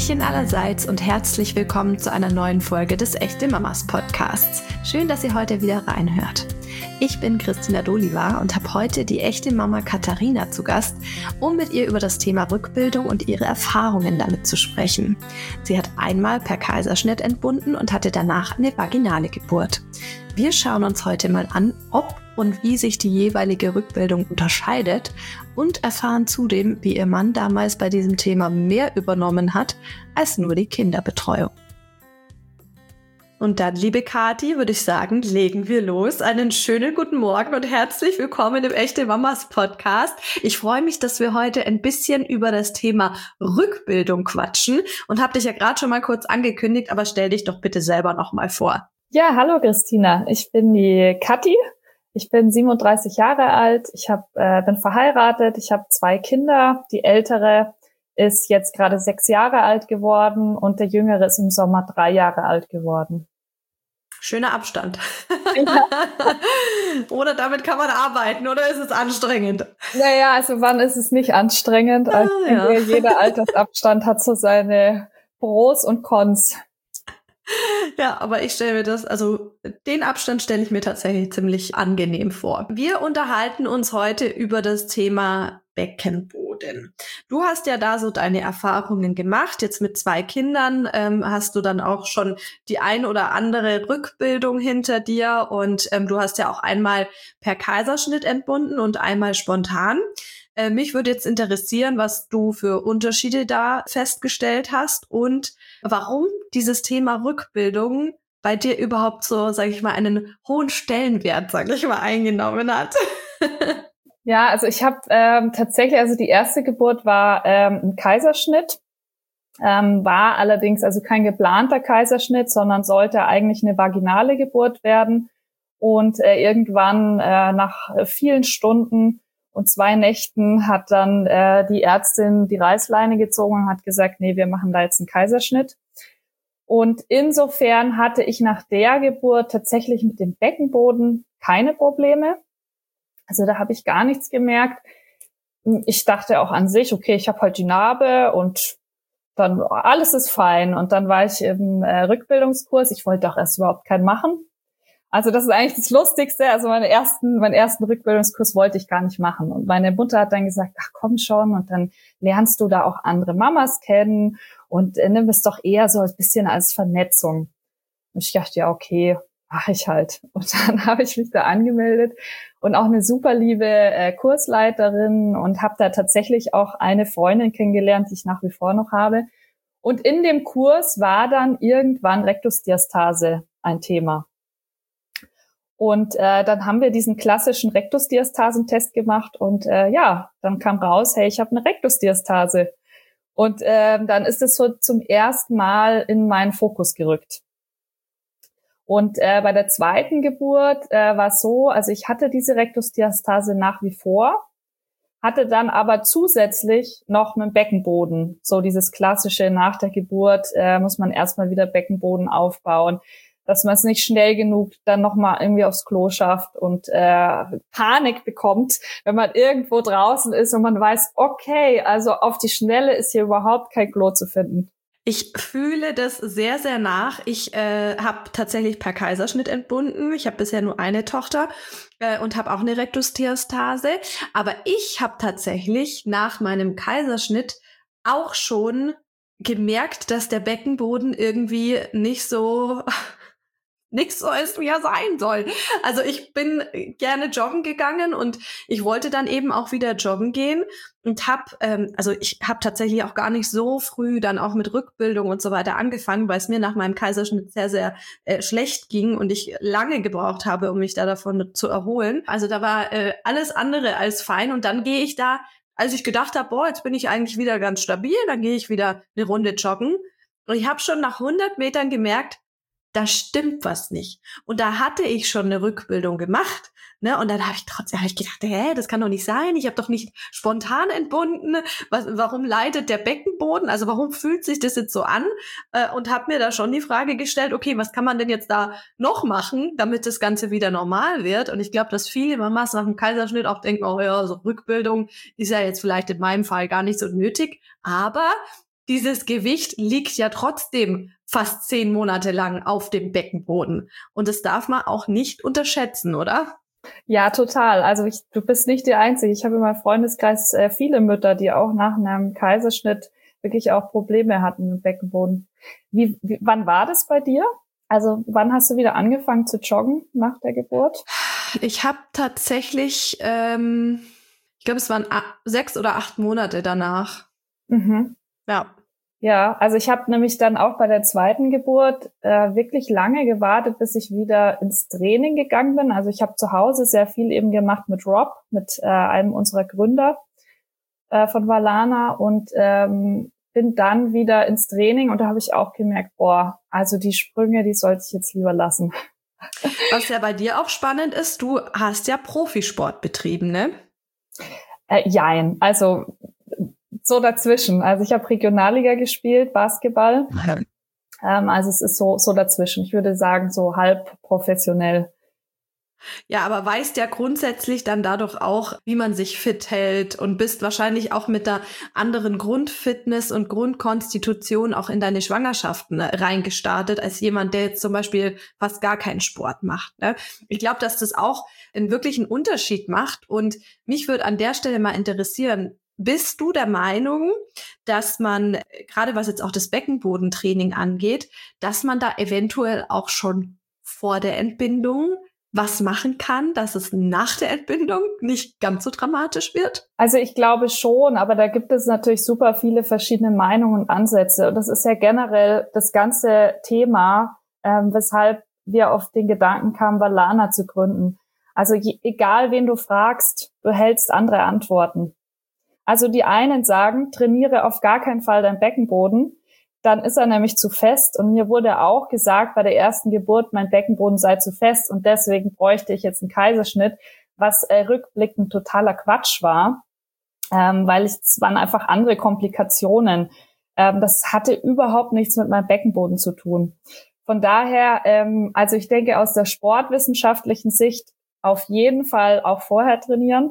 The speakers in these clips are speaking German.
Hallöchen allerseits und herzlich willkommen zu einer neuen Folge des Echte Mamas Podcasts. Schön, dass ihr heute wieder reinhört. Ich bin Christina Doliva und habe heute die echte Mama Katharina zu Gast, um mit ihr über das Thema Rückbildung und ihre Erfahrungen damit zu sprechen. Sie hat einmal per Kaiserschnitt entbunden und hatte danach eine vaginale Geburt. Wir schauen uns heute mal an, ob und wie sich die jeweilige Rückbildung unterscheidet und erfahren zudem, wie ihr Mann damals bei diesem Thema mehr übernommen hat als nur die Kinderbetreuung. Und dann, liebe Kathi, würde ich sagen, legen wir los. Einen schönen guten Morgen und herzlich willkommen im Echte Mamas Podcast. Ich freue mich, dass wir heute ein bisschen über das Thema Rückbildung quatschen und habe dich ja gerade schon mal kurz angekündigt, aber stell dich doch bitte selber noch mal vor. Ja, hallo Christina, ich bin die Kathi. Ich bin 37 Jahre alt, bin verheiratet, ich habe 2 Kinder. Die ältere ist jetzt gerade 6 Jahre alt geworden und der jüngere ist im Sommer 3 Jahre alt geworden. Schöner Abstand. Ja. Oder damit kann man arbeiten, oder ist es anstrengend? Naja, also wann ist es nicht anstrengend? Also jeder Altersabstand hat so seine Pros und Cons. Ja, aber den Abstand stelle ich mir tatsächlich ziemlich angenehm vor. Wir unterhalten uns heute über das Thema Beckenboden. Du hast ja da so deine Erfahrungen gemacht. Jetzt mit 2 Kindern hast du dann auch schon die ein oder andere Rückbildung hinter dir und du hast ja auch einmal per Kaiserschnitt entbunden und einmal spontan. Mich würde jetzt interessieren, was du für Unterschiede da festgestellt hast und warum dieses Thema Rückbildung bei dir überhaupt so, sage ich mal, einen hohen Stellenwert, sage ich mal, eingenommen hat. Ja, also ich habe tatsächlich, also die erste Geburt war ein Kaiserschnitt, war allerdings also kein geplanter Kaiserschnitt, sondern sollte eigentlich eine vaginale Geburt werden. Und irgendwann nach vielen Stunden und 2 Nächten hat dann die Ärztin die Reißleine gezogen und hat gesagt, nee, wir machen da jetzt einen Kaiserschnitt. Und insofern hatte ich nach der Geburt tatsächlich mit dem Beckenboden keine Probleme. Also da habe ich gar nichts gemerkt. Ich dachte auch an sich, okay, ich habe halt die Narbe und dann alles ist fein. Und dann war ich im Rückbildungskurs. Ich wollte auch erst überhaupt keinen machen. Also das ist eigentlich das Lustigste. Also meinen ersten Rückbildungskurs wollte ich gar nicht machen. Und meine Mutter hat dann gesagt, ach komm schon, und dann lernst du da auch andere Mamas kennen und nimm es doch eher so ein bisschen als Vernetzung. Und ich dachte, ja okay, mach ich halt. Und dann habe ich mich da angemeldet und auch eine super liebe Kursleiterin und habe da tatsächlich auch eine Freundin kennengelernt, die ich nach wie vor noch habe. Und in dem Kurs war dann irgendwann Rektusdiastase ein Thema. Und dann haben wir diesen klassischen Rektusdiastasentest gemacht und dann kam raus, hey, ich habe eine Rektusdiastase. Und dann ist es so zum ersten Mal in meinen Fokus gerückt. Und bei der zweiten Geburt war es so, also ich hatte diese Rektusdiastase nach wie vor, hatte dann aber zusätzlich noch einen Beckenboden. So dieses klassische, nach der Geburt muss man erstmal wieder Beckenboden aufbauen, dass man es nicht schnell genug dann nochmal irgendwie aufs Klo schafft und Panik bekommt, wenn man irgendwo draußen ist und man weiß, okay, also auf die Schnelle ist hier überhaupt kein Klo zu finden. Ich fühle das sehr, sehr nach. Ich habe tatsächlich per Kaiserschnitt entbunden. Ich habe bisher nur eine Tochter und habe auch eine Rektusdiastase. Aber ich habe tatsächlich nach meinem Kaiserschnitt auch schon gemerkt, dass der Beckenboden irgendwie nicht so ist, wie er sein soll. Also ich bin gerne joggen gegangen und ich wollte dann eben auch wieder joggen gehen und ich habe tatsächlich auch gar nicht so früh dann auch mit Rückbildung und so weiter angefangen, weil es mir nach meinem Kaiserschnitt sehr, sehr schlecht ging und ich lange gebraucht habe, um mich da davon zu erholen. Also da war alles andere als fein und dann gehe ich da, als ich gedacht habe, jetzt bin ich eigentlich wieder ganz stabil, dann gehe ich wieder eine Runde joggen und ich habe schon nach 100 Metern gemerkt, da stimmt was nicht. Und da hatte ich schon eine Rückbildung gemacht, ne? Und dann habe ich gedacht, das kann doch nicht sein. Ich habe doch nicht spontan entbunden. Warum leidet der Beckenboden? Also warum fühlt sich das jetzt so an? Und habe mir da schon die Frage gestellt, okay, was kann man denn jetzt da noch machen, damit das Ganze wieder normal wird? Und ich glaube, dass viele Mamas nach dem Kaiserschnitt auch denken, oh ja, so Rückbildung ist ja jetzt vielleicht in meinem Fall gar nicht so nötig. Aber dieses Gewicht liegt ja trotzdem fast 10 Monate lang auf dem Beckenboden. Und das darf man auch nicht unterschätzen, oder? Ja, total. Also du bist nicht die Einzige. Ich habe in meinem Freundeskreis viele Mütter, die auch nach einem Kaiserschnitt wirklich auch Probleme hatten mit dem Beckenboden. Wann war das bei dir? Also wann hast du wieder angefangen zu joggen nach der Geburt? Ich habe tatsächlich, ich glaube, es waren 6 oder 8 Monate danach. Mhm. Ja. Ja, also ich habe nämlich dann auch bei der zweiten Geburt wirklich lange gewartet, bis ich wieder ins Training gegangen bin. Also ich habe zu Hause sehr viel eben gemacht mit Rob, mit einem unserer Gründer von Valana und bin dann wieder ins Training und da habe ich auch gemerkt, also die Sprünge, die sollte ich jetzt lieber lassen. Was ja bei dir auch spannend ist, du hast ja Profisport betrieben, ne? Jein, also so dazwischen. Also ich habe Regionalliga gespielt, Basketball. Also es ist so dazwischen. Ich würde sagen, so halb professionell. Ja, aber weißt ja grundsätzlich dann dadurch auch, wie man sich fit hält und bist wahrscheinlich auch mit der anderen Grundfitness und Grundkonstitution auch in deine Schwangerschaften reingestartet, als jemand, der jetzt zum Beispiel fast gar keinen Sport macht. Ne? Ich glaube, dass das auch einen wirklichen Unterschied macht und mich würde an der Stelle mal interessieren, bist du der Meinung, dass man, gerade was jetzt auch das Beckenbodentraining angeht, dass man da eventuell auch schon vor der Entbindung was machen kann, dass es nach der Entbindung nicht ganz so dramatisch wird? Also ich glaube schon, aber da gibt es natürlich super viele verschiedene Meinungen und Ansätze. Und das ist ja generell das ganze Thema, weshalb wir auf den Gedanken kamen, Valana zu gründen. Also egal, wen du fragst, du hältst andere Antworten. Also die einen sagen, trainiere auf gar keinen Fall deinen Beckenboden, dann ist er nämlich zu fest. Und mir wurde auch gesagt bei der ersten Geburt, mein Beckenboden sei zu fest und deswegen bräuchte ich jetzt einen Kaiserschnitt, was rückblickend totaler Quatsch war, weil es waren einfach andere Komplikationen. Das hatte überhaupt nichts mit meinem Beckenboden zu tun. Von daher, also ich denke aus der sportwissenschaftlichen Sicht auf jeden Fall auch vorher trainieren.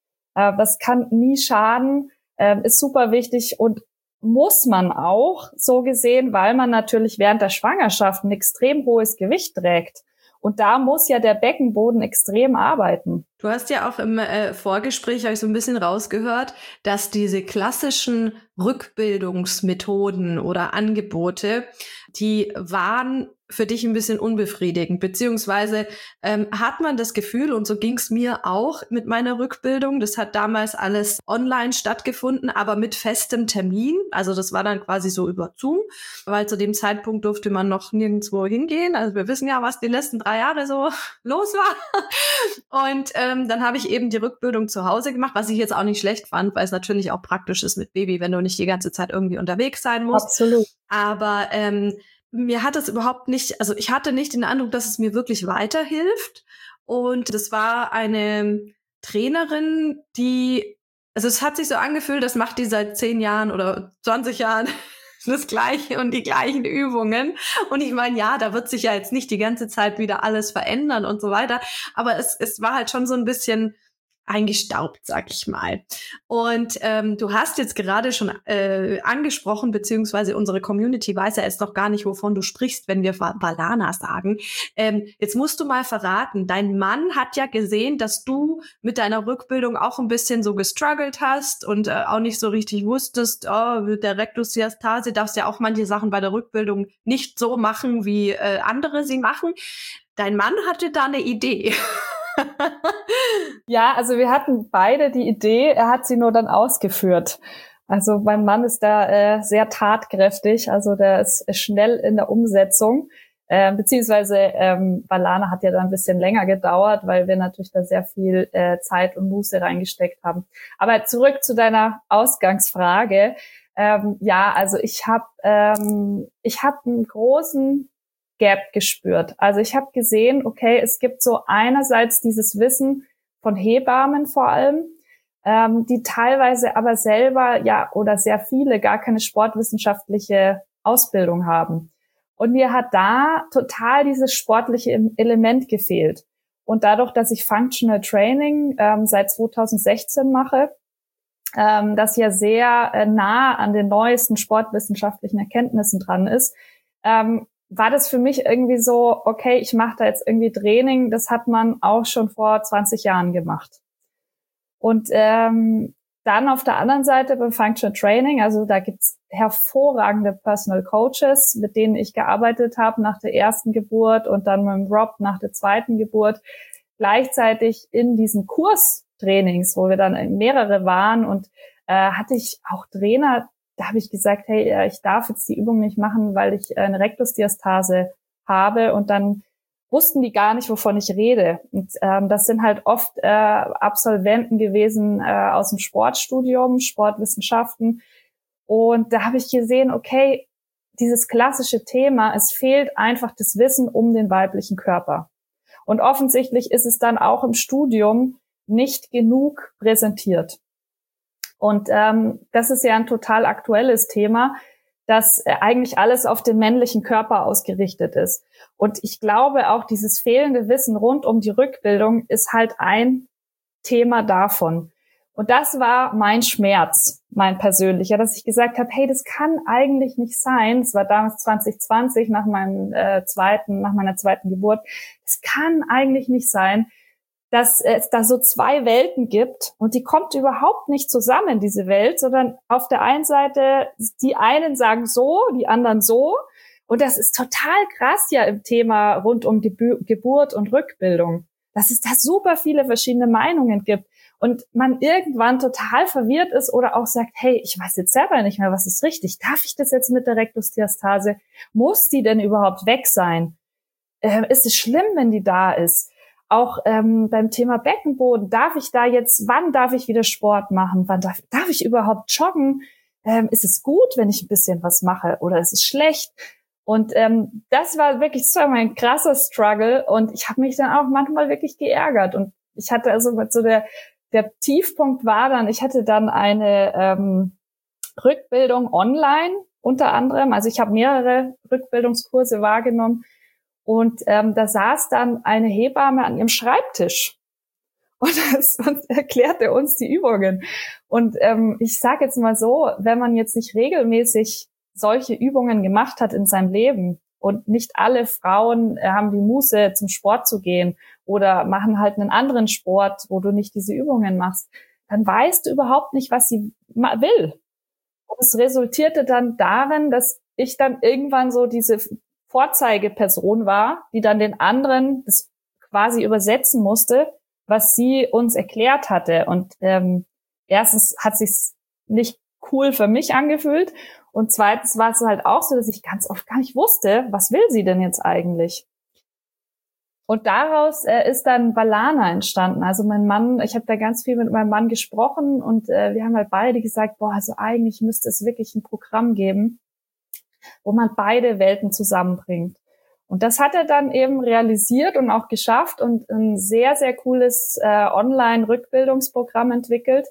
Das kann nie schaden, ist super wichtig und muss man auch, so gesehen, weil man natürlich während der Schwangerschaft ein extrem hohes Gewicht trägt. Und da muss ja der Beckenboden extrem arbeiten. Du hast ja auch im Vorgespräch, habe ich so ein bisschen rausgehört, dass diese klassischen Rückbildungsmethoden oder Angebote, die waren für dich ein bisschen unbefriedigend, beziehungsweise hat man das Gefühl, und so ging es mir auch mit meiner Rückbildung, das hat damals alles online stattgefunden, aber mit festem Termin, also das war dann quasi so über Zoom, weil zu dem Zeitpunkt durfte man noch nirgendwo hingehen, also wir wissen ja, was die letzten 3 Jahre so los war und dann habe ich eben die Rückbildung zu Hause gemacht, was ich jetzt auch nicht schlecht fand, weil es natürlich auch praktisch ist mit Baby, wenn du nicht die ganze Zeit irgendwie unterwegs sein musst. Absolut. Aber mir hat es überhaupt nicht, also ich hatte nicht den Eindruck, dass es mir wirklich weiterhilft. Und das war eine Trainerin, also es hat sich so angefühlt, das macht die seit 10 Jahren oder 20 Jahren das Gleiche und die gleichen Übungen. Und ich meine, ja, da wird sich ja jetzt nicht die ganze Zeit wieder alles verändern und so weiter. Aber es war halt schon so ein bisschen eingestaubt, sag ich mal. Und du hast jetzt gerade schon angesprochen, beziehungsweise unsere Community weiß ja jetzt noch gar nicht, wovon du sprichst, wenn wir Valana sagen. Jetzt musst du mal verraten, dein Mann hat ja gesehen, dass du mit deiner Rückbildung auch ein bisschen so gestruggelt hast und auch nicht so richtig wusstest, mit der Rektusdiastase darfst ja auch manche Sachen bei der Rückbildung nicht so machen, wie andere sie machen. Dein Mann hatte da eine Idee. Ja, also wir hatten beide die Idee, er hat sie nur dann ausgeführt. Also mein Mann ist da sehr tatkräftig, also der ist schnell in der Umsetzung, beziehungsweise Valana hat ja dann ein bisschen länger gedauert, weil wir natürlich da sehr viel Zeit und Muße reingesteckt haben. Aber zurück zu deiner Ausgangsfrage. Ja, also ich habe einen großen Gap gespürt. Also ich habe gesehen, okay, es gibt so einerseits dieses Wissen von Hebammen vor allem, die teilweise aber selber oder sehr viele gar keine sportwissenschaftliche Ausbildung haben. Und mir hat da total dieses sportliche Element gefehlt. Und dadurch, dass ich Functional Training seit 2016 mache, das ja sehr nah an den neuesten sportwissenschaftlichen Erkenntnissen dran ist, war das für mich irgendwie so, okay, ich mache da jetzt irgendwie Training, das hat man auch schon vor 20 Jahren gemacht. Und dann auf der anderen Seite beim Functional Training, also da gibt's hervorragende Personal Coaches, mit denen ich gearbeitet habe nach der ersten Geburt und dann mit Rob nach der zweiten Geburt. Gleichzeitig in diesen Kurstrainings, wo wir dann mehrere waren und hatte ich auch Trainer, da habe ich gesagt, hey, ich darf jetzt die Übung nicht machen, weil ich eine Rektusdiastase habe, und dann wussten die gar nicht, wovon ich rede. Und das sind halt oft Absolventen gewesen aus dem Sportstudium, Sportwissenschaften. Und da habe ich gesehen, okay, dieses klassische Thema, es fehlt einfach das Wissen um den weiblichen Körper. Und offensichtlich ist es dann auch im Studium nicht genug präsentiert. Und das ist ja ein total aktuelles Thema, dass eigentlich alles auf den männlichen Körper ausgerichtet ist. Und ich glaube, auch dieses fehlende Wissen rund um die Rückbildung ist halt ein Thema davon. Und das war mein Schmerz, mein persönlicher, dass ich gesagt habe, hey, das kann eigentlich nicht sein. Es war damals 2020 nach meiner zweiten Geburt. Es kann eigentlich nicht sein, dass es da so zwei Welten gibt, und die kommt überhaupt nicht zusammen, diese Welt, sondern auf der einen Seite, die einen sagen so, die anderen so, und das ist total krass ja im Thema rund um Geburt und Rückbildung, dass es da super viele verschiedene Meinungen gibt und man irgendwann total verwirrt ist oder auch sagt, hey, ich weiß jetzt selber nicht mehr, was ist richtig, darf ich das jetzt mit der Rektusdiastase, muss die denn überhaupt weg sein, ist es schlimm, wenn die da ist? Auch beim Thema Beckenboden, wann darf ich wieder Sport machen? Wann darf ich überhaupt joggen? Ist es gut, wenn ich ein bisschen was mache, oder ist es schlecht? Und das war mein krasser Struggle, und ich habe mich dann auch manchmal wirklich geärgert. Und ich hatte der Tiefpunkt war dann, ich hatte dann eine Rückbildung online unter anderem. Also ich habe mehrere Rückbildungskurse wahrgenommen. Und da saß dann eine Hebamme an ihrem Schreibtisch und erklärte uns die Übungen. Und ich sage jetzt mal so, wenn man jetzt nicht regelmäßig solche Übungen gemacht hat in seinem Leben, und nicht alle Frauen haben die Muße, zum Sport zu gehen oder machen halt einen anderen Sport, wo du nicht diese Übungen machst, dann weißt du überhaupt nicht, was sie will. Und es resultierte dann darin, dass ich dann irgendwann so diese Vorzeigeperson war, die dann den anderen das quasi übersetzen musste, was sie uns erklärt hatte. Und erstens hat sich's nicht cool für mich angefühlt, und zweitens war es halt auch so, dass ich ganz oft gar nicht wusste, was will sie denn jetzt eigentlich? Und daraus ist dann Balana entstanden. Also mein Mann, ich habe da ganz viel mit meinem Mann gesprochen, und wir haben halt beide gesagt, also eigentlich müsste es wirklich ein Programm geben, wo man beide Welten zusammenbringt. Und das hat er dann eben realisiert und auch geschafft und ein sehr, sehr cooles Online-Rückbildungsprogramm entwickelt.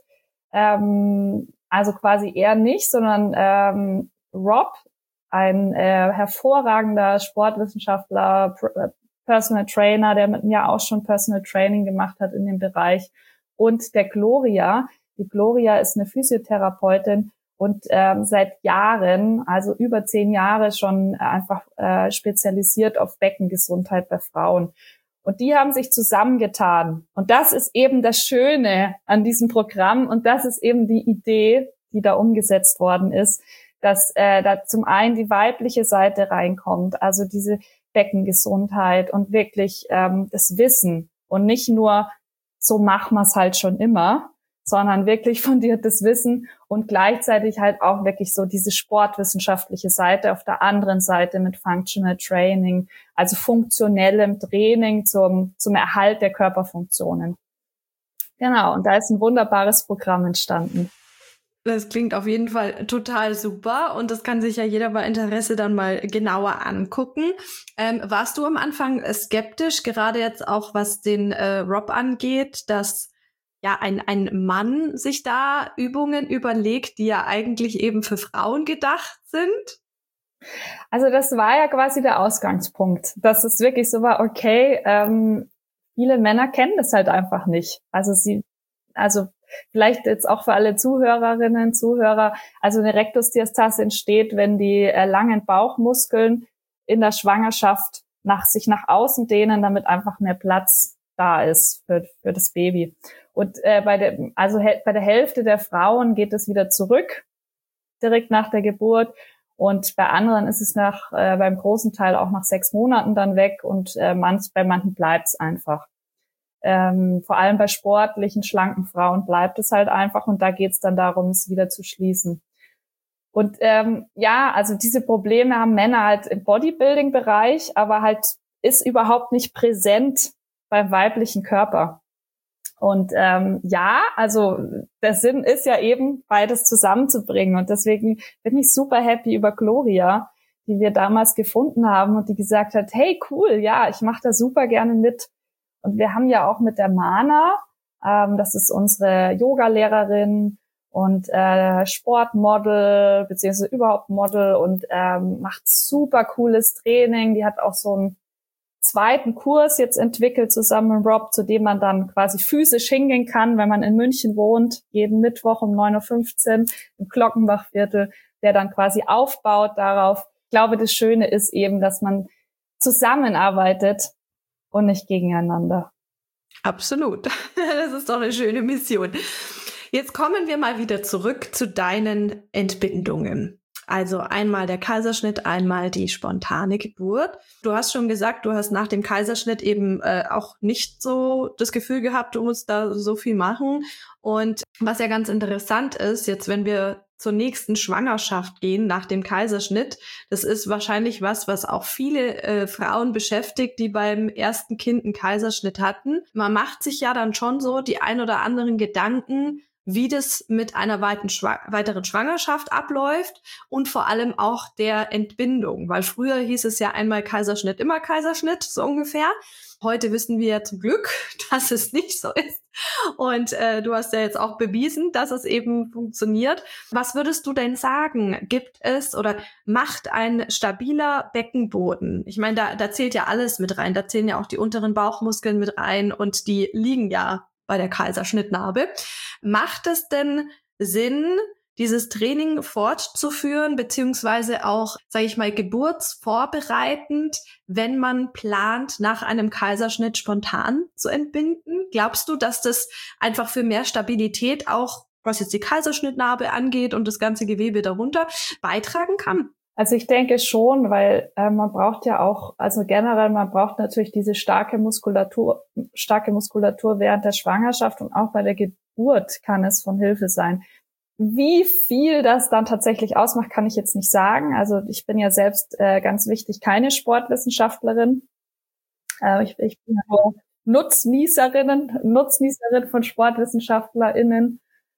Also quasi er nicht, sondern Rob, ein hervorragender Sportwissenschaftler, Personal Trainer, der mit mir auch schon Personal Training gemacht hat in dem Bereich. Und der Gloria. Die Gloria ist eine Physiotherapeutin, und seit Jahren, also über 10 Jahre schon einfach spezialisiert auf Beckengesundheit bei Frauen. Und die haben sich zusammengetan. Und das ist eben das Schöne an diesem Programm. Und das ist eben die Idee, die da umgesetzt worden ist, dass da zum einen die weibliche Seite reinkommt, also diese Beckengesundheit und wirklich das Wissen. Und nicht nur, so machen wir es halt schon immer, sondern wirklich fundiertes Wissen und gleichzeitig halt auch wirklich so diese sportwissenschaftliche Seite auf der anderen Seite mit Functional Training, also funktionellem Training zum Erhalt der Körperfunktionen. Genau, und da ist ein wunderbares Programm entstanden. Das klingt auf jeden Fall total super, und das kann sich ja jeder bei Interesse dann mal genauer angucken. Warst du am Anfang skeptisch, gerade jetzt auch was den Rob angeht, dass ja ein Mann sich da Übungen überlegt, die ja eigentlich eben für Frauen gedacht sind? Also das war ja quasi der Ausgangspunkt, dass es wirklich so war, okay, viele Männer kennen das halt einfach nicht. Also vielleicht jetzt auch für alle Zuhörerinnen, Zuhörer, also eine Rektusdiastase entsteht, wenn die langen Bauchmuskeln in der Schwangerschaft sich nach außen dehnen, damit einfach mehr Platz da ist für das Baby. Und bei der Hälfte der Frauen geht es wieder zurück, direkt nach der Geburt. Und bei anderen ist es beim großen Teil auch nach 6 Monaten dann weg und bei manchen bleibt es einfach. Vor allem bei sportlichen, schlanken Frauen bleibt es halt einfach und da geht es dann darum, es wieder zu schließen. Und also diese Probleme haben Männer halt im Bodybuilding-Bereich, aber halt ist überhaupt nicht präsent beim weiblichen Körper. Und also der Sinn ist ja eben, beides zusammenzubringen. Und deswegen bin ich super happy über Gloria, die wir damals gefunden haben und die gesagt hat, hey, cool, ja, ich mache da super gerne mit. Und wir haben ja auch mit der Mana, das ist unsere Yoga-Lehrerin und Sportmodel, beziehungsweise überhaupt Model und macht super cooles Training. Die hat auch so einen zweiten Kurs jetzt entwickelt zusammen mit Rob, zu dem man dann quasi physisch hingehen kann, wenn man in München wohnt, jeden Mittwoch um 9:15 Uhr im Glockenbachviertel, der dann quasi aufbaut darauf. Ich glaube, das Schöne ist eben, dass man zusammenarbeitet und nicht gegeneinander. Absolut. Das ist doch eine schöne Mission. Jetzt kommen wir mal wieder zurück zu deinen Entbindungen. Also einmal der Kaiserschnitt, einmal die spontane Geburt. Du hast schon gesagt, du hast nach dem Kaiserschnitt eben auch nicht so das Gefühl gehabt, du musst da so viel machen. Und was ja ganz interessant ist, jetzt wenn wir zur nächsten Schwangerschaft gehen nach dem Kaiserschnitt, das ist wahrscheinlich was auch viele Frauen beschäftigt, die beim ersten Kind einen Kaiserschnitt hatten. Man macht sich ja dann schon so die ein oder anderen Gedanken, wie das mit einer weiteren Schwangerschaft abläuft und vor allem auch der Entbindung. Weil früher hieß es ja einmal Kaiserschnitt, immer Kaiserschnitt, so ungefähr. Heute wissen wir ja zum Glück, dass es nicht so ist. Und du hast ja jetzt auch bewiesen, dass es eben funktioniert. Was würdest du denn sagen? Gibt es oder macht ein stabiler Beckenboden? Ich meine, da zählt ja alles mit rein. Da zählen ja auch die unteren Bauchmuskeln mit rein und die liegen ja bei der Kaiserschnittnarbe. Macht es denn Sinn, dieses Training fortzuführen, beziehungsweise auch, sage ich mal, geburtsvorbereitend, wenn man plant, nach einem Kaiserschnitt spontan zu entbinden? Glaubst du, dass das einfach für mehr Stabilität auch, was jetzt die Kaiserschnittnarbe angeht und das ganze Gewebe darunter, beitragen kann? Also ich denke schon, weil man braucht ja auch, also generell, man braucht natürlich diese starke Muskulatur während der Schwangerschaft und auch bei der Geburt kann es von Hilfe sein. Wie viel das dann tatsächlich ausmacht, kann ich jetzt nicht sagen. Also ich bin ja selbst ganz wichtig keine Sportwissenschaftlerin. Ich bin nur Nutznießerin von SportwissenschaftlerInnen.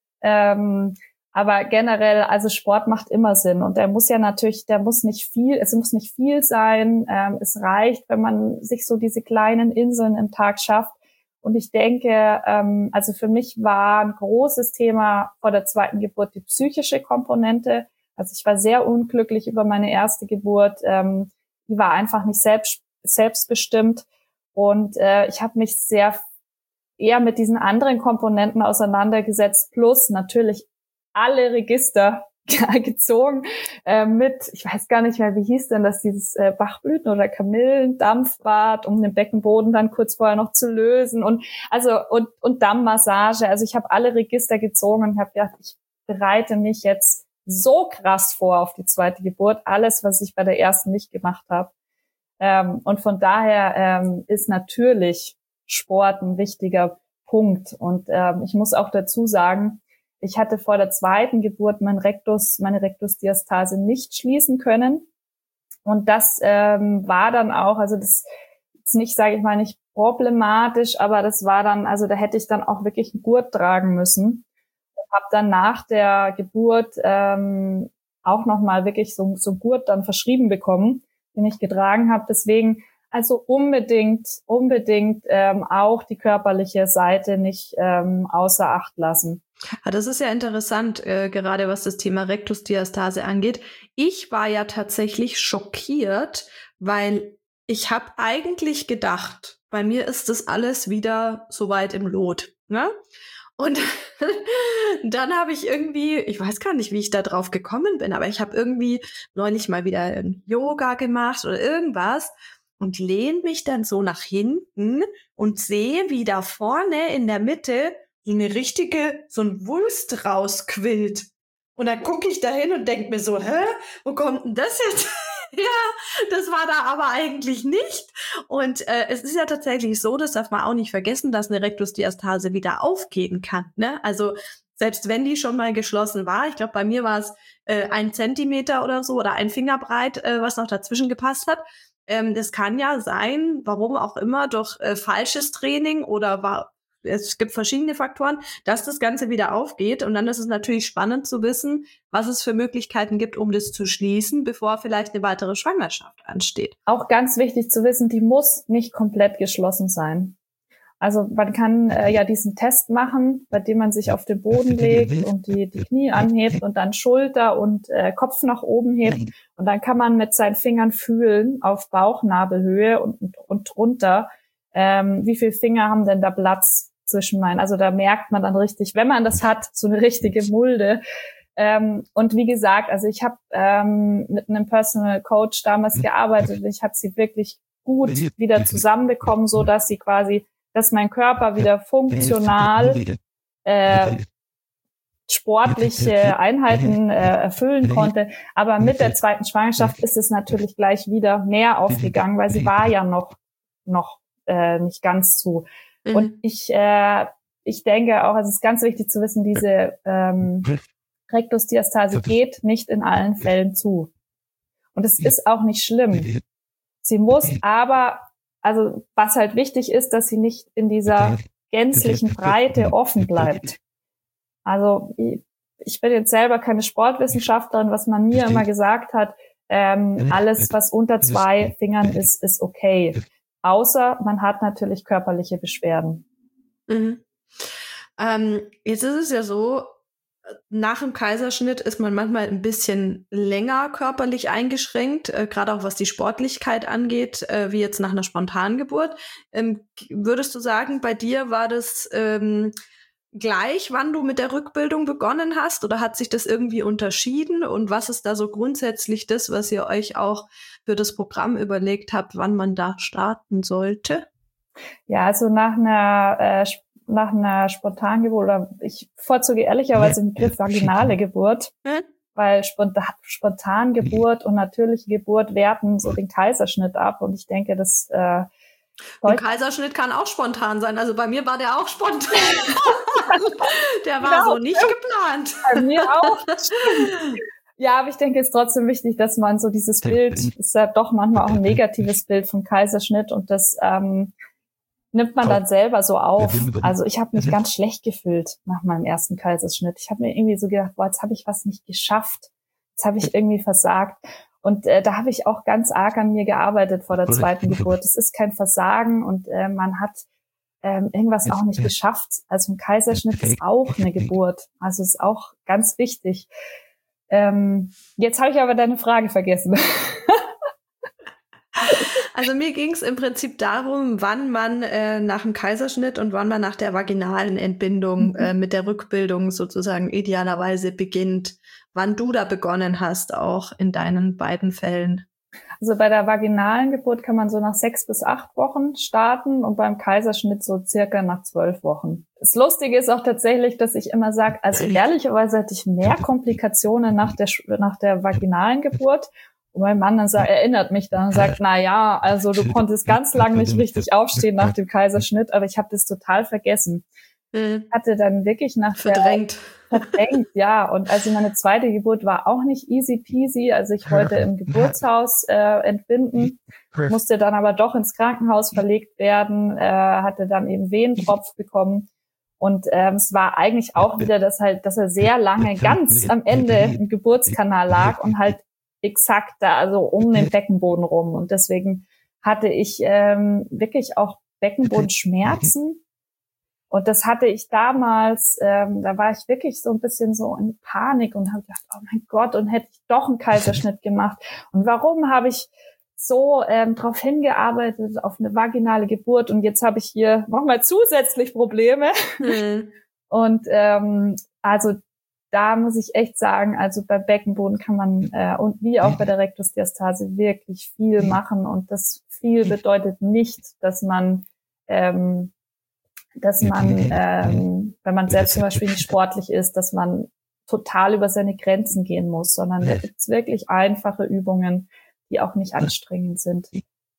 Aber generell, also Sport macht immer Sinn und der muss nicht viel sein. Es reicht, wenn man sich so diese kleinen Inseln im Tag schafft. Und ich denke, also für mich war ein großes Thema vor der zweiten Geburt die psychische Komponente. Also ich war sehr unglücklich über meine erste Geburt. Die war einfach nicht selbstbestimmt. Und ich habe mich eher mit diesen anderen Komponenten auseinandergesetzt, plus natürlich alle Register gezogen ich weiß gar nicht mehr, wie hieß denn das, dieses Bachblüten- oder Kamillendampfbad, um den Beckenboden dann kurz vorher noch zu lösen und Dammmassage. Also ich habe alle Register gezogen und habe gedacht, ich bereite mich jetzt so krass vor auf die zweite Geburt, alles, was ich bei der ersten nicht gemacht habe. Und von daher ist natürlich Sport ein wichtiger Punkt. Und ich muss auch dazu sagen, ich hatte vor der zweiten Geburt meine Rektusdiastase nicht schließen können. Und das war dann auch, also das ist nicht, sage ich mal, nicht problematisch, aber das war dann, also da hätte ich dann auch wirklich einen Gurt tragen müssen. Und habe dann nach der Geburt auch nochmal wirklich so Gurt dann verschrieben bekommen, den ich getragen habe. Deswegen also unbedingt auch die körperliche Seite nicht außer Acht lassen. Ja, das ist ja interessant, gerade was das Thema Rektusdiastase angeht. Ich war ja tatsächlich schockiert, weil ich habe eigentlich gedacht, bei mir ist das alles wieder soweit im Lot. Ne? Und dann habe ich irgendwie, ich weiß gar nicht, wie ich da drauf gekommen bin, aber ich habe irgendwie neulich mal wieder Yoga gemacht oder irgendwas und lehne mich dann so nach hinten und sehe, wie da vorne in der Mitte so ein Wulst rausquillt. Und dann gucke ich da hin und denke mir so, wo kommt denn das jetzt? Ja, das war da aber eigentlich nicht. Und es ist ja tatsächlich so, das darf man auch nicht vergessen, dass eine Rektusdiastase wieder aufgehen kann. Ne? Also selbst wenn die schon mal geschlossen war, ich glaube, bei mir war es 1 Zentimeter oder so oder 1 Finger breit, was noch dazwischen gepasst hat. Das kann ja sein, warum auch immer, durch falsches Training oder es gibt verschiedene Faktoren, dass das Ganze wieder aufgeht. Und dann ist es natürlich spannend zu wissen, was es für Möglichkeiten gibt, um das zu schließen, bevor vielleicht eine weitere Schwangerschaft ansteht. Auch ganz wichtig zu wissen, die muss nicht komplett geschlossen sein. Also man kann ja diesen Test machen, bei dem man sich auf den Boden legt und die Knie anhebt und dann Schulter und Kopf nach oben hebt. Und dann kann man mit seinen Fingern fühlen auf Bauchnabelhöhe und drunter, wie viele Finger haben denn da Platz zwischen meinen. Also da merkt man dann richtig, wenn man das hat, so eine richtige Mulde. Und wie gesagt, also ich habe mit einem Personal Coach damals gearbeitet. Ich habe sie wirklich gut wieder zusammenbekommen, so dass sie quasi, dass mein Körper wieder funktional sportliche Einheiten erfüllen konnte. Aber mit der zweiten Schwangerschaft ist es natürlich gleich wieder mehr aufgegangen, weil sie war ja noch nicht ganz zu. Und ich denke auch, es ist ganz wichtig zu wissen, diese Rektusdiastase geht nicht in allen Fällen zu. Und es ist auch nicht schlimm. Sie muss aber, also was halt wichtig ist, dass sie nicht in dieser gänzlichen Breite offen bleibt. Also ich bin jetzt selber keine Sportwissenschaftlerin, was man mir immer gesagt hat, alles, was unter 2 Fingern ist okay. Außer man hat natürlich körperliche Beschwerden. Jetzt ist es ja so, nach dem Kaiserschnitt ist man manchmal ein bisschen länger körperlich eingeschränkt, gerade auch was die Sportlichkeit angeht, wie jetzt nach einer Spontangeburt. Würdest du sagen, bei dir war das gleich, wann du mit der Rückbildung begonnen hast, oder hat sich das irgendwie unterschieden? Und was ist da so grundsätzlich das, was ihr euch auch für das Programm überlegt habt, wann man da starten sollte? Ja, also nach einer Spontangeburt, oder ich bevorzuge ehrlicherweise den Begriff vaginale Geburt, weil Spontangeburt und natürliche Geburt werten so den Kaiserschnitt ab, und ich denke, das ein Kaiserschnitt kann auch spontan sein. Also bei mir war der auch spontan. Der war so nicht geplant. Bei mir auch. Ja, aber ich denke, es ist trotzdem wichtig, dass man so dieses Bild, ist ja doch manchmal auch ein negatives Bild vom Kaiserschnitt, und das nimmt man dann selber so auf. Also ich habe mich ganz schlecht gefühlt nach meinem ersten Kaiserschnitt. Ich habe mir irgendwie so gedacht, boah, jetzt habe ich was nicht geschafft. Jetzt habe ich irgendwie versagt. Und da habe ich auch ganz arg an mir gearbeitet vor der zweiten Geburt. Es ist kein Versagen, und man hat irgendwas auch nicht geschafft. Also ein Kaiserschnitt ist auch eine Geburt. Also ist auch ganz wichtig. Jetzt habe ich aber deine Frage vergessen. Also mir ging es im Prinzip darum, wann man nach dem Kaiserschnitt und wann man nach der vaginalen Entbindung mit der Rückbildung sozusagen idealerweise beginnt. Wann du da begonnen hast, auch in deinen beiden Fällen. Also bei der vaginalen Geburt kann man so nach 6 bis 8 Wochen starten und beim Kaiserschnitt so circa nach 12 Wochen. Das Lustige ist auch tatsächlich, dass ich immer sage, also ehrlicherweise hatte ich mehr Komplikationen nach der vaginalen Geburt. Und mein Mann dann erinnert mich dann und sagt, na ja, also du konntest ganz lange nicht richtig aufstehen nach dem Kaiserschnitt, aber ich habe das total vergessen. Hatte dann wirklich verdrängt, ja. Und also meine zweite Geburt war auch nicht easy peasy. Also ich wollte im Geburtshaus entbinden, musste dann aber doch ins Krankenhaus verlegt werden, hatte dann eben Wehentropf bekommen. Und es war eigentlich auch wieder, dass er sehr lange ganz am Ende im Geburtskanal lag und halt exakt da, also um den Beckenboden rum. Und deswegen hatte ich wirklich auch Beckenbodenschmerzen. Und das hatte ich damals, da war ich wirklich so ein bisschen so in Panik und habe gedacht, oh mein Gott, und hätte ich doch einen Kaiserschnitt gemacht. Und warum habe ich so darauf hingearbeitet, auf eine vaginale Geburt, und jetzt habe ich hier nochmal zusätzlich Probleme. Und also da muss ich echt sagen, also bei Beckenboden kann man und wie auch bei der Rektusdiastase wirklich viel machen. Und das viel bedeutet nicht, dass man wenn man selbst zum Beispiel nicht sportlich ist, dass man total über seine Grenzen gehen muss, sondern da gibt's wirklich einfache Übungen, die auch nicht anstrengend sind.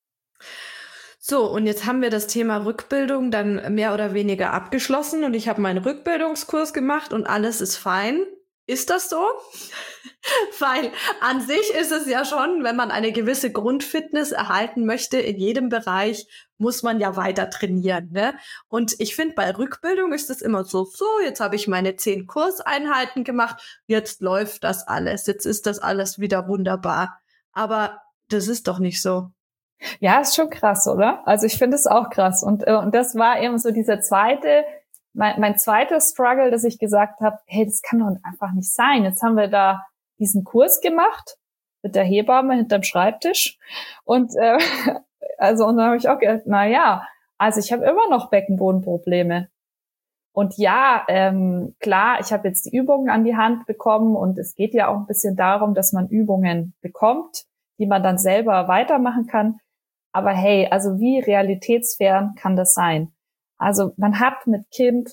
So, und jetzt haben wir das Thema Rückbildung dann mehr oder weniger abgeschlossen und ich habe meinen Rückbildungskurs gemacht und alles ist fein. Ist das so? Weil an sich ist es ja schon, wenn man eine gewisse Grundfitness erhalten möchte in jedem Bereich, muss man ja weiter trainieren, ne? Und ich finde, bei Rückbildung ist es immer so, jetzt habe ich meine 10 Kurseinheiten gemacht, jetzt läuft das alles, jetzt ist das alles wieder wunderbar. Aber das ist doch nicht so. Ja, ist schon krass, oder? Also ich finde es auch krass. Und das war eben so dieser mein zweiter Struggle, dass ich gesagt habe, hey, das kann doch einfach nicht sein. Jetzt haben wir da diesen Kurs gemacht mit der Hebamme hinterm Schreibtisch. Und und dann habe ich auch gedacht, also ich habe immer noch Beckenbodenprobleme. Und ja, klar, ich habe jetzt die Übungen an die Hand bekommen und es geht ja auch ein bisschen darum, dass man Übungen bekommt, die man dann selber weitermachen kann. Aber hey, also wie realitätsfern kann das sein? Also man hat mit Kind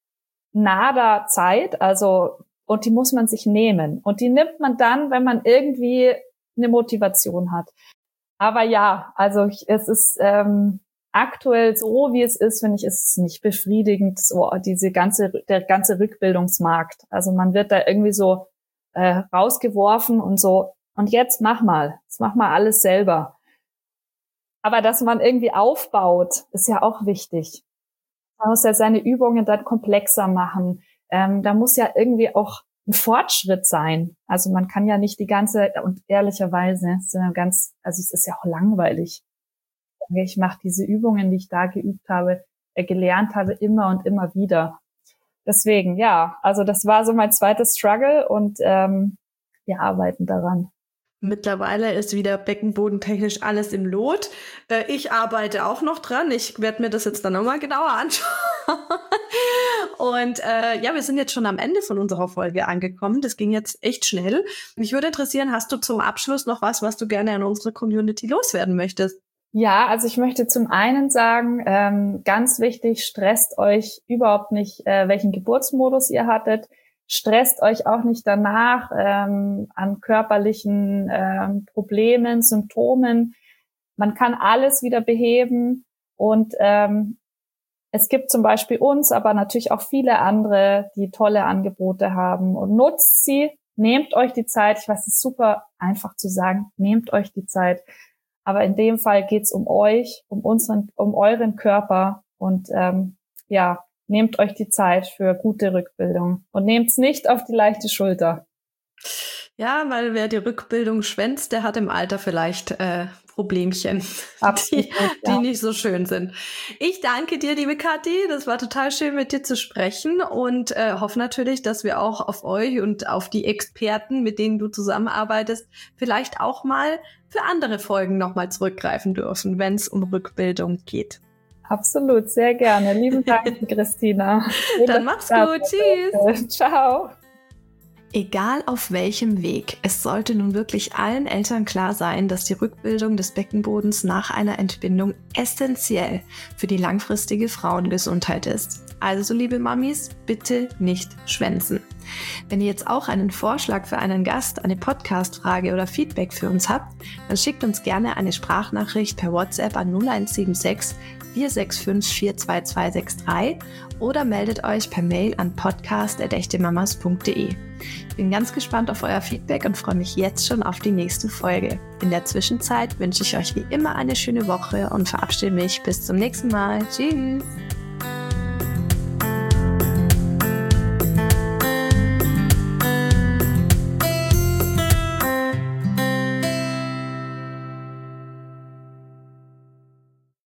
nada Zeit, und die muss man sich nehmen. Und die nimmt man dann, wenn man irgendwie eine Motivation hat. Aber ja, also es ist aktuell so, wie es ist, finde ich, ist es nicht befriedigend, so der ganze Rückbildungsmarkt. Also man wird da irgendwie so rausgeworfen und so, und jetzt mach mal alles selber. Aber dass man irgendwie aufbaut, ist ja auch wichtig. Man muss ja seine Übungen dann komplexer machen. Da muss ja irgendwie auch ein Fortschritt sein. Also man kann ja nicht und ehrlicherweise, es ist ja auch langweilig. Ich mache diese Übungen, die ich da gelernt habe, immer und immer wieder. Deswegen, ja, also das war so mein zweites Struggle und wir arbeiten daran. Mittlerweile ist wieder beckenbodentechnisch alles im Lot. Ich arbeite auch noch dran. Ich werde mir das jetzt dann nochmal genauer anschauen. Und wir sind jetzt schon am Ende von unserer Folge angekommen. Das ging jetzt echt schnell. Mich würde interessieren, hast du zum Abschluss noch was du gerne an unsere Community loswerden möchtest? Ja, also ich möchte zum einen sagen, ganz wichtig, stresst euch überhaupt nicht, welchen Geburtsmodus ihr hattet. Stresst euch auch nicht danach an körperlichen Problemen, Symptomen. Man kann alles wieder beheben und es gibt zum Beispiel uns, aber natürlich auch viele andere, die tolle Angebote haben, und nutzt sie, nehmt euch die Zeit. Ich weiß, es ist super einfach zu sagen, nehmt euch die Zeit. Aber in dem Fall geht's um euch, um euren Körper und nehmt euch die Zeit für gute Rückbildung und nehmt's nicht auf die leichte Schulter. Ja, weil wer die Rückbildung schwänzt, der hat im Alter vielleicht Problemchen, die nicht so schön sind. Ich danke dir, liebe Kathi. Das war total schön, mit dir zu sprechen und hoffe natürlich, dass wir auch auf euch und auf die Experten, mit denen du zusammenarbeitest, vielleicht auch mal für andere Folgen nochmal zurückgreifen dürfen, wenn es um Rückbildung geht. Absolut, sehr gerne. Lieben Dank, Christina. Dann mach's gut. Tschüss. Ciao. Egal auf welchem Weg, es sollte nun wirklich allen Eltern klar sein, dass die Rückbildung des Beckenbodens nach einer Entbindung essentiell für die langfristige Frauengesundheit ist. Also, liebe Mamis, bitte nicht schwänzen. Wenn ihr jetzt auch einen Vorschlag für einen Gast, eine Podcast-Frage oder Feedback für uns habt, dann schickt uns gerne eine Sprachnachricht per WhatsApp an 0176 465 42263 oder meldet euch per Mail an podcast@echtemamas.de. Ich bin ganz gespannt auf euer Feedback und freue mich jetzt schon auf die nächste Folge. In der Zwischenzeit wünsche ich euch wie immer eine schöne Woche und verabschiede mich bis zum nächsten Mal. Tschüss!